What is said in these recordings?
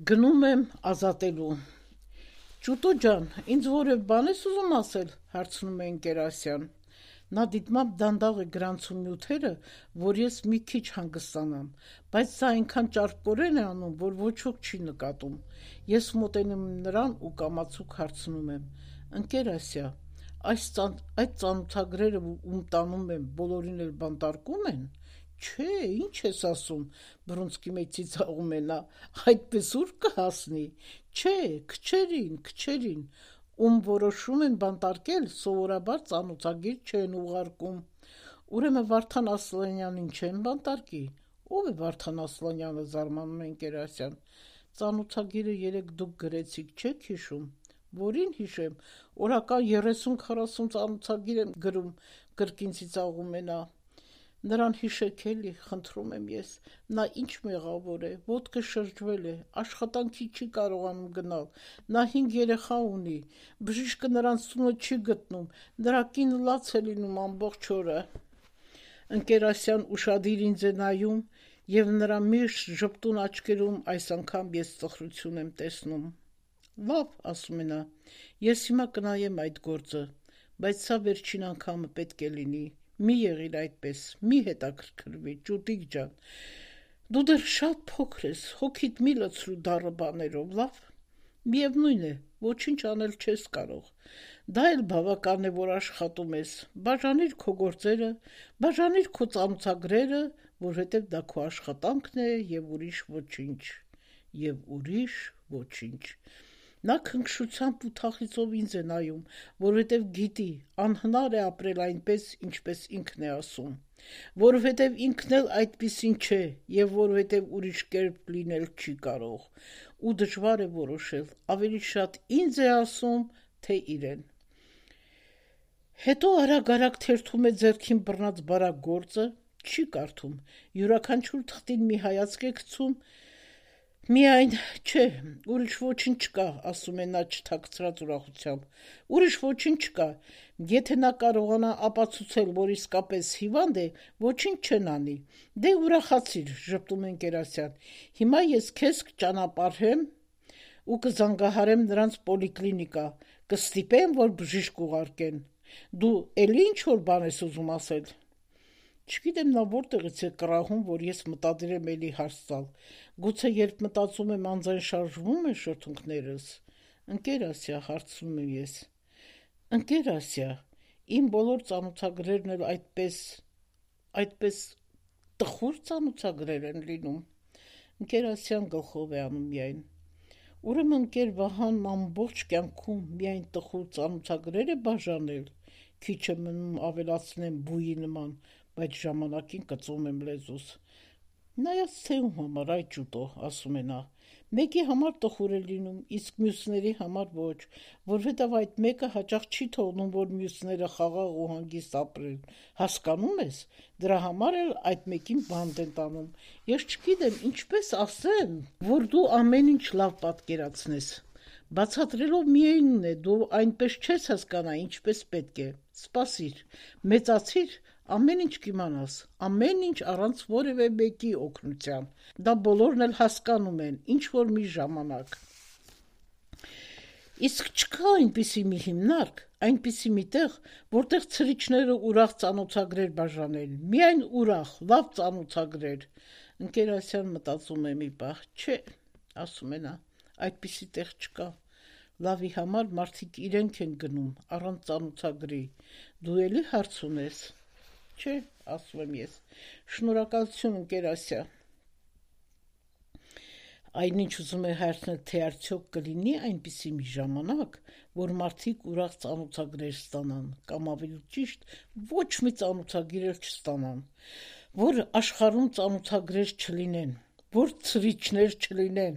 Գնում եմ ազատելու։ Ճուտո ջան, ինձ որև բան ես ուզում ասել, հարցնում է ընկերասյան։ Նա դիտմամբ դանդաղ է գրանցում նյութերը, որ ես մի քիչ հանգստանամ, բայց սա այնքան ճարպկորեն է անում, որ ոչ ոք չի նկատում։ Ես մոտենում եմ նրան ու կամացուկ հարցնում եմ. ընկերասյա, այդ ծանոթագրերը, ում տանում եմ, բոլորին էլ բանտարկում են։ Չէ, ինչ ես ասում, բռունցքի մեջ ծիծաղում է նա, այդպես ուր կհասնի։ Չէ, քչերին, ում որոշում են բանտարկել, սովորաբար ծանոթագիր չեն ուղարկում։ Ուրեմն Վարդան Ասլանյանին չեն բանտարկի։ Ո՞վ է Վարդան Ասլանյանը, զարմանում է ընկերասյան։ Ծանոթագիրը երեկ դուք գրեցիք, չեք հիշում։ Որին հիշեմ, օրական 30-40 ծանոթագիր եմ գրում, կրկին ծիծաղում է նա։ Նրան հիշեք էլի, խնդրում եմ ես, նա ինչ մեղավոր է, ոտքը շրջվել է, աշխատանքի չի կարողանում գնալ, նա 5 երեխա ունի, բժիշկը նրան սունը չի գտնում, նրա կինը լաց է լինում ամբողջ օրը։ Ընկերասյան ուշադիր ինձ է նայում, և նրա միշտ ժպտուն աչքերում այս անգամ ես ծխրություն եմ տեսնում։ Լավ, ասում է նա, ես հիմա կնայեմ այդ գործը, բայց սա վերջին անգամը պետք է լինի։ Մի եղիր այդպես, մի հետաքրքրվի, ճուտիկ ջան, դու դեռ շատ փոքր ես, հոգիդ մի լցրու դառը բաներով, լավ։ Միևնույն է, ոչինչ անել չես կարող։ Դա էլ բավական է, որ աշխատում ես, բաժանիր քո գործերը, բաժանիր քո ծանոթագրերը, որովհետև դա քո աշխատանքն է և ուրիշ ոչինչ։ Նա քնքշությամբ ու թախիծով ինձ է նայում, որովհետև գիտի, անհնար է ապրել այնպես, ինչպես ինքն է ասում, որովհետև ինքն էլ այդպիսին չէ և որովհետև ուրիշ կերպ լինել չի կարող, ու դժվար է որոշել, ավելի շատ ինձ է ասում, թե իրեն։ Հետո արագ թերթում է ձեռքին բռնած բարակ գործը, չի կարդում, յուրաքանչյուր թղթին մի հայացք է գցում, միայն չէ, ուրիշ ոչինչ չկա, ասում է նա չթաքցրած ուրախությամբ, ուրիշ ոչինչ չկա, եթե նա կարողանա ապացուցել, որ իսկապես հիվանդ է, ոչինչ չեն անի, դե ուրախացիր, ժպտում է ընկերասյան, հիմա ես քեզ կճանապարհեմ ու կզանգահարեմ նրանց պոլիկլինիկա, կստիպեմ, որ բժիշկ ուղարկեն, դու էլի ինչ-որ բան ես ուզում ասել։ Չգիտեմ նա որտեղից է կռահում, որ ես մտադիր եմ էլի հարց տալ, գուցե երբ մտածում եմ անձայն շարժվում են շրթունքներս։ Ընկերասյա, հարցնում եմ ես։ Ընկերասյա, իմ բոլոր ծանոթագրերն էլ այդպես տխուր ծանոթագրեր են լինում։ Ընկերասյան գլխով է անում միայն։ Ուրեմն ընկեր Վահանն ամբողջ կյանքում միայն տխուր ծանոթագրեր է բաժանել, քիչ է մնում ավելացնեմ բույի նման, բայց ժամանակին կծում եմ լեզուս։ Նայած թե ում համար, այ ճուտո, ասում է նա, մեկի համար տխուր է լինում, իսկ մյուսների համար ոչ, որովհետև այդ մեկը հաճախ չի թողնում, որ մյուսները խաղաղ ու հանգիստ ապրեն, հասկանում ես, դրա համար էլ այդ մեկին բանտ են տանում։ Ես չգիտեմ ինչպես ասեմ, որ դու ամեն ինչ լավ պատկերացնես։ Բացատրելով միայնն է, դու այնպես չես հասկանա, ինչպես պետք է։ Սպասիր, մեծացիր, ամեն ինչ կիմանաս, ամեն ինչ առանց որևէ մեկի օգնության։ Դա բոլորն էլ հասկանում են, ինչ որ մի ժամանակ։ Իսկ չկա այնպիսի մի հիմնարկ, այնպիսի մի տեղ, որտեղ ցրիչները ուրախ ծանոթագրեր բաժանեն, միայն ուրախ, լավ ծանոթագրեր։ Ընկերասյան մտածում է մի պահ, չէ, ասում է նա, այդպիսի տեղ չկա։ Լավի համար մարդիկ իրենք են գնում, առանց ծանոթագրի։ Դու էլի հարց ունես։ Չէ, ասում եմ ես, շնորհակալություն ընկերասյա։ Այնինչ ուզում է հարցնել, թե արդյոք կլինի այնպիսի մի ժամանակ, որ մարդիկ ուրախ ծանոթագրեր ստանան, կամ ավելի ճիշտ, ոչ մի ծանոթագիր էլ չստանան, որ աշխարհում ծանոթագրեր չլինեն, որ ցրիչներ չլինեն։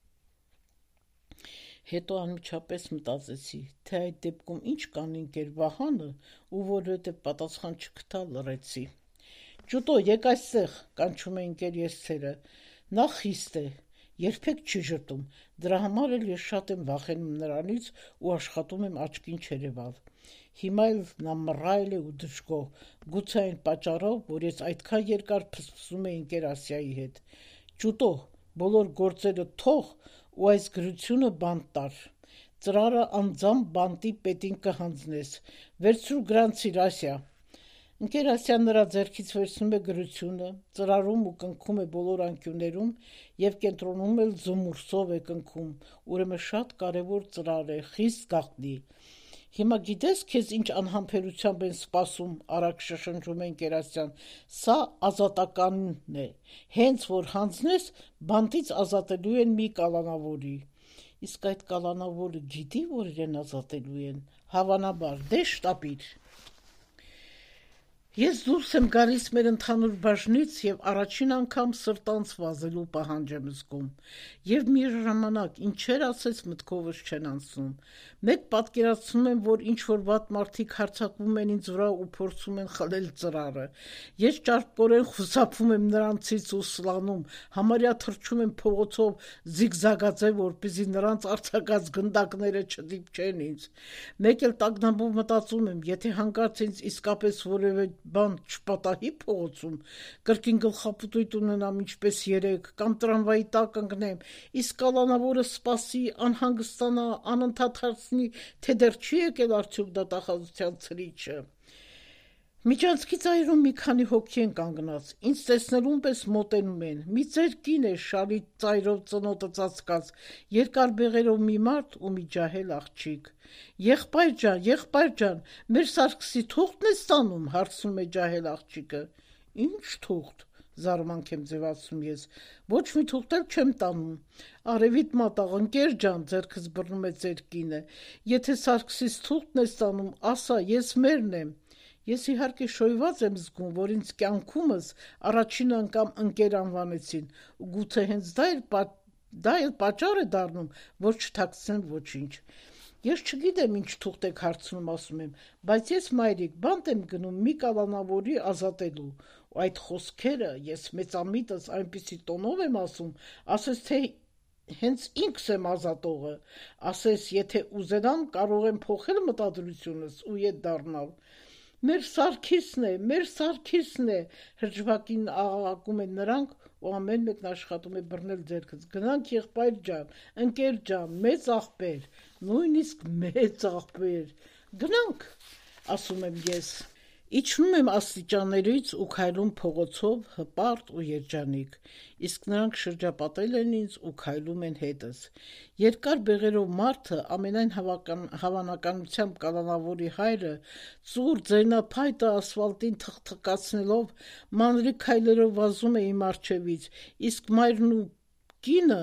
Հետո անմիջապես մտածեցի, թե այդ դեպքում ինչ կանի ընկեր Վահանը, ու որովհետև պատասխան չգտա, լռեցի։ Ճուտո, եկ այստեղ, կանչում է ընկեր Եսցերը, նա խիստ է, երբեք չի ժպտում, դրա համար էլ ես շատ եմ վախենում նրանից ու աշխատում եմ աչքին չերևալ։ Հիմա էլ նա մռայլ է ու դժգոհ, գուցե այն պատճառով, որ ես այդքան երկար փսփսում էի ընկեր Ասիայի հետ։ Ճուտո, բոլոր գործերը թող ու այս գրությունը բանտ տար։ Ծրարը անձամբ բանտի պետին կհանձնես։ Վերցրու գրանցիր Ասիա։ Ընկեր Ասյան նրա ձեռքից վերցնում է գրությունը, ծրարում ու կնքում է բոլոր անկյուններում և կենտրոնում էլ զմուրսով է կնքում, ուրեմն շատ կարևոր ծրար է, խիստ գաղտնի։ Հիմա գիտես քեզ ինչ անհամբերությամբ են սպասում, արագ շշնջում է ընկեր Ասյան, սա ազատականն է, հենց որ հանձնես, բանտից ազատելու են մի կալանավորի։ Իսկ այդ կալանավորը գիտի, որ իրեն ազատելու են, հավանաբար, դե շտապիր։ Ես դուրս եմ գալիս մեր ընդհանուր բաժնից և առաջին անգամ սրտանց վազելու պահանջ եմ զգում, և մի ժամանակ ինչեր ասես մտքովս չեն անցնում։ Մեկ պատկերացնում եմ, որ ինչ-որ վատ մարդիկ հարձակվում են ինձ վրա ու փորձում են խլել ծրարը։ Ես ճարպկորեն խուսափում եմ նրանցից ու սլանում, համարյա թռչում եմ փողոցով զիգզագաձե, որպեսզի նրանց արձակած գնդակները չդիպչեն ինձ։ Մեկ էլ տագնապով մտածում եմ, եթե հանկարծ ինձ իսկապես որևէ բան չպատահի փողոցում, կրկին գլխապտույտ ունենամ ինչպես երեկ, կամ տրամվայի տակ ընկնեմ, իսկ կալանավորը սպասի, անհանգստանա, անընդհատ հարցնի, թե դեռ չի եկել արդյոք դատախազության ցրիչը։ Միջանցքի ծայրում մի քանի հոգի են կանգնած, ինձ տեսնելուն պես մոտենում են, մի ծեր կին է շալի ծայրով ծնոտը ծածկած, երկար բեղերով մի մարդ ու մի ջահել աղջիկ։ Եղբայր ջան, մեր Սարգսի թուղթն ես տանում, հարցնում է ջահել աղջիկը։ Ինչ թուղթ, զարմանք եմ ձևացնում ես, ոչ մի թուղթ էլ չեմ տանում։ Արևիտ մատաղ, ընկեր ջան, ձեռքս բռնում է ծեր կինը, եթե Սարգսից թուղթն ես տանում, ասա, ես մերն եմ։ Ես իհարկե շոյված եմ զգում, որ ինձ կյանքումս առաջին անգամ ընկեր անվանեցին, ու գուցե հենց դա էլ պատճառ է դառնում, որ չթաքցնեմ ոչինչ։ Ես չգիտեմ ինչ թուղթ եք հարցնում, ասում եմ, բայց ես մայրիկ բանտ եմ գնում մի կալանավորի ազատելու, ու այդ խոսքերը ես մեծամիտս այնպիսի տոնով եմ ասում, ասես թե հենց ինքս եմ ազատողը, ասես եթե ուզենամ կարող եմ փոխել մտադրությունս ու ետ դառնալ։ Մեր Սարգիսն է, հրճվակին աղաղակում են նրանք ու ամեն մեկն աշխատում է բռնել ձեռքս։ Գնանք եղբայր ջան, ընկեր ջան, մեծ աղբեր, նույնիսկ մեծ աղբեր, գնանք, ասում եմ ես։ Իջնում եմ աստիճաններից ու քայլում փողոցով հպարտ ու երջանիկ, իսկ նրանք շրջապատել են ինձ ու քայլում են հետս։ Երկար բեղերով մարդը, ամենայն հավանականությամբ կալանավորի հայրը, ծուռ ձայնափայտը ասֆալտին թխթխկացնելով, մանրի քայլերով վազում է իմ առջևից, իսկ մայրն ու կինը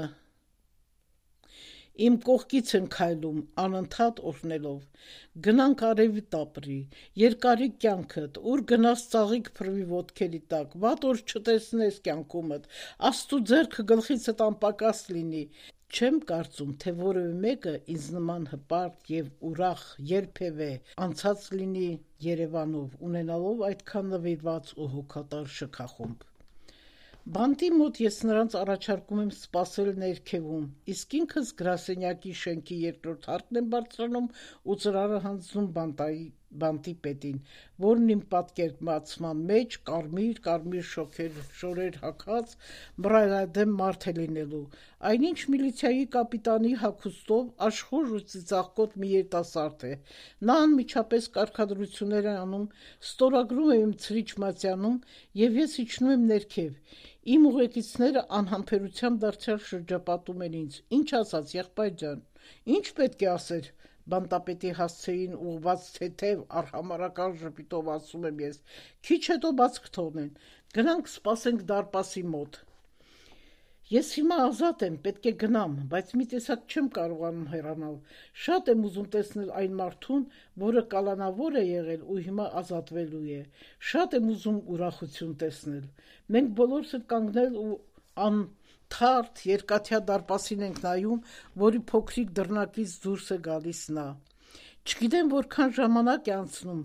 իմ կողքից են քայլում, անընդհատ օրհնելով։ Գնանք արևիտ ապրի, երկարի կյանքդ, ուր գնաս ծաղիկ փռվի ոտքերի տակ, վատ օր չտեսնես կյանքումդ, աստծու ձեռքը գլխիցդ անպակաս լինի։ Չեմ կարծում, թե որևէ մեկը ինձ նման հպարտ և ուրախ երբևէ անցած լինի Երևանով, ունենալով այդքան նվիրված ու հոգատար շքախումբ։ Բանտի մոտ ես նրանց առաջարկում եմ սպասել ներքևում, իսկ ինքս գրասենյակի շենքի երկրորդ հարկն եմ բարձրանում ու ծրարը հանձնում բանտի պետին, որն իմ պատկերացման մեջ կարմիր շորեր հագած մռայլադեմ մարդ է լինելու, այնինչ միլիցիայի կապիտանի հագուստով աշխույժ ու ծիծաղկոտ մի երիտասարդ է։ Նա անմիջապես կարգադրություններ է անում, ստորագրում է իմ ցրիչ մատյանում և ես իջնում եմ ներքև։ Իմ ուղեկիցները անհամբերությամբ դարձյալ շրջապատում են ինձ։ Ինչ ասաց, եղբայր ջան, ինչ պետք է ասեր, բանտապետի հասցեին ուղղված թեթև արհամարհական ժպիտով ասում եմ ես, քիչ հետո բաց կթողնեն, գնանք սպասենք դարպասի մոտ։ Ես հիմա ազատ եմ, պետք է գնամ, բայց մի տեսակ չեմ կարողանում հեռանալ։ Շատ եմ ուզում տեսնել այն մարդուն, որը կալանավոր է եղել ու հիմա ազատվելու է։ Շատ եմ ուզում ուրախություն տեսնել։ Մենք բոլորս էլ կանգնել ու անթարթ երկաթյա դարպասին ենք նայում, որի փոքրիկ դռնակից դուրս է գալիս նա։ Չգիտեմ որքան ժամանակ է անցնում,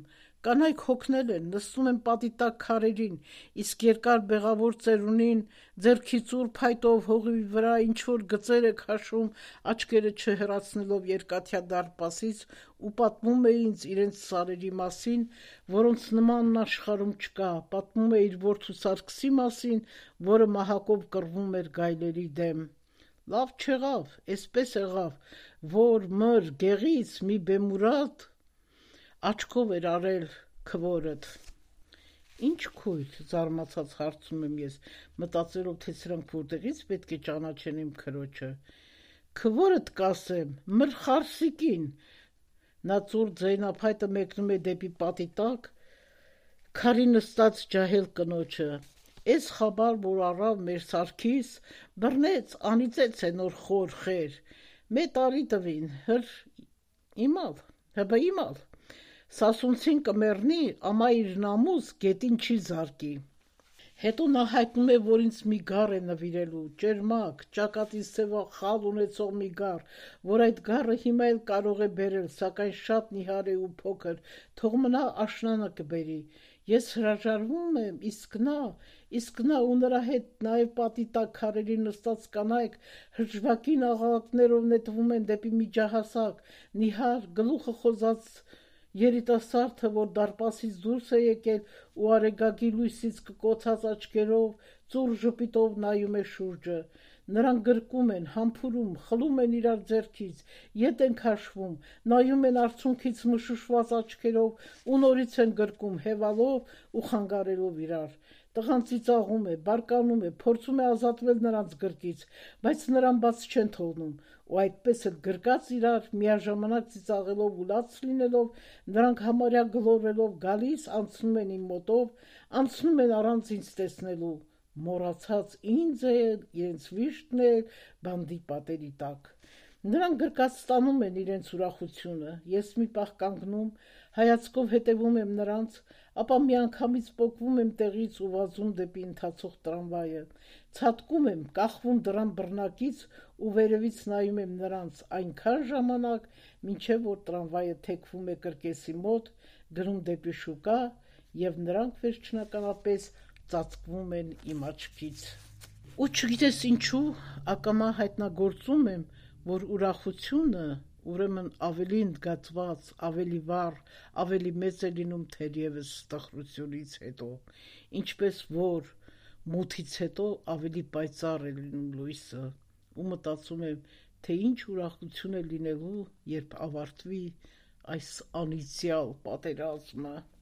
Կանայք հոգնել են, նստում են պատի տակ քարերին, իսկ երկար բեղավոր ծերունին ձեռքի ծուռ փայտով հողի վրա ինչ-որ գծեր է քաշում, աչքերը չհեռացնելով երկաթյա դարպասից ու պատմում է ինձ իրենց սարերի մասին, որոնց նմանն աշխարհում չկա, պատմում է իր որդու Սարգսի մասին, որը մահակով կռվում էր գայլերի դեմ։ Լավ չեղավ, էսպես եղավ, որ մր գեղից մի բեմուրատ աչքով էր արել քվորդ։ Ինչ քույր, զարմացած հարցնում եմ ես, մտածելով, թե սրանք որտեղից պետք է ճանաչեն իմ քրոջը։ Քվորդ կասեմ, մր խարսիկին։ Նա ծուռ ձայնափայտը մեկնում է դեպի պատի տակ, քարի նստած ջահել կնոջը։ Էս խաբար, որ առավ մեր Սարգիս, բռնեց, անիծեց է նոր խոր խեր։ Մե տարի տվին, իմալ, հբա իմալ։ Սասունցին կմեռնի, ամա իր նամուս գետին չի զարկի։ Հետո նա հայտնում է, որ ինձ մի գառ է նվիրելու, ճերմակ, ճակատից սևա խալ ունեցող մի գառ, որ այդ գառը հիմա էլ կարող է բերել, սակայն շատ նիհար է ու փոքր, թող մնա աշնանը կբերի։ Ես հրաժարվում եմ, իսկ նա ու նրա հետ նաև պատի տակ քարերի նստած կանայք հրճվակին աղաղակներով նետվում են դեպի միջահասակ, նիհար, գլուխը խոզած երիտասարդը, որ դարպասից դուրս է եկել ու արեգակի լույսից կկոցած աչքերով, ծուռ ժպիտով նայում է շուրջը։ Նրանք գրկում են, համբուրում, խլում են իրար ձեռքից, ետ են քաշվում, նայում են արցունքից մշուշված աչքերով ու նորից են գրկում, հևալով ու խանգարելով իրար։ Տղան ծիծաղում է, բարկանում է, փորձում է ազատվել նրանց գրկից, բայց նրան բաց չեն թողնում, ու այդպես էլ գրկած իրար, միաժամանակ ծիծաղելով ու լաց լինելով, նրանք համարյա գլորվելով գալիս, անցնում են իմ մոտով, անցնում են առանց ինձ տեսնելու, մոռացած ինձ է, իրենց վիշտն է, բանդի պատերի տակ։ Նրանք գրկած ստանում են իրենց ուրախությունը, ես մի պահ կանգնում, հայացքով հետևում եմ նրանց, ապա միանգամից պոկվում եմ տեղից ու վազում դեպի ընթացող տրամվայը, ցատկում եմ, կախվում դռան բռնակից ու վերևից նայում եմ նրանց այնքան ժամանակ, մինչև որ տրամվայը թեքվում է կրկեսի մոտ, գնում դեպի շուկա և նրանք վերջնականապես ծածկվում են իմ աչքից։ Ու չգիտես ինչու, ակամա հայտնագործում եմ, որ ուրախությունը ուրեմն ավելի ընդգծված, ավելի վառ, ավելի մեծ է լինում թերևս տխրությունից հետո, ինչպես որ մութից հետո ավելի պայծառ է լինում լույսը, ու մտածում եմ, թե ինչ ուրախություն է լինելու, երբ ավարտվի այս անիծյալ պատերազմը։